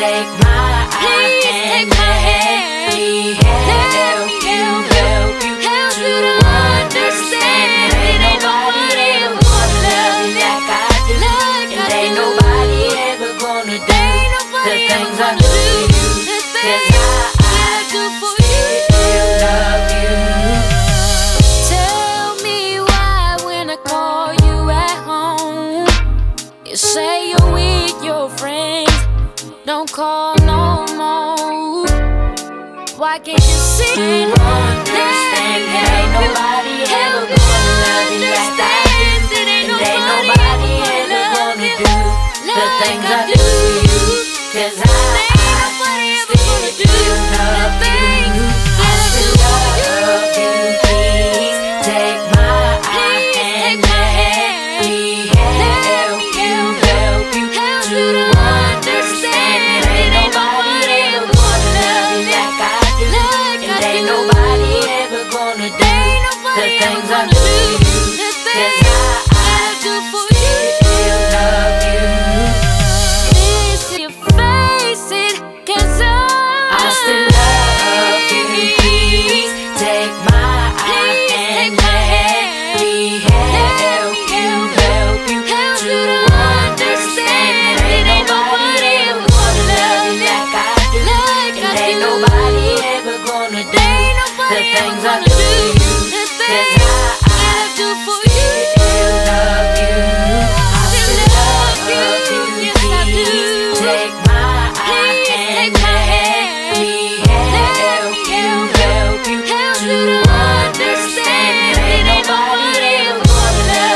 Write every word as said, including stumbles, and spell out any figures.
take my Please hand, take my let hand. me Let help me you, help help you help to you to understand. understand. Ain't nobody ever gonna love you like I do, like and I ain't do. nobody ever gonna do Ain't the nobody ever things I gonna do do for you. the Cause things I, that I do for you. still love you. Tell me why when I call you at home, you say you're with your friends, don't call no more. Why can't you see? Understand that ain't nobody ever gonna love you like I do, and ain't nobody ever gonna do the things I do for you. Cause I, I still love you. I still love you. Please take my hand, let me help you, help you to understand that ain't nobody ever gonna love you like I do, and ain't nobody ever gonna do the things I do for you. Cause I, I still love you. I still love you. Please take my hand, let me help you, help you to understand that ain't nobody ever gonna love you like I do, and ain't nobody ever gonna do the things I do.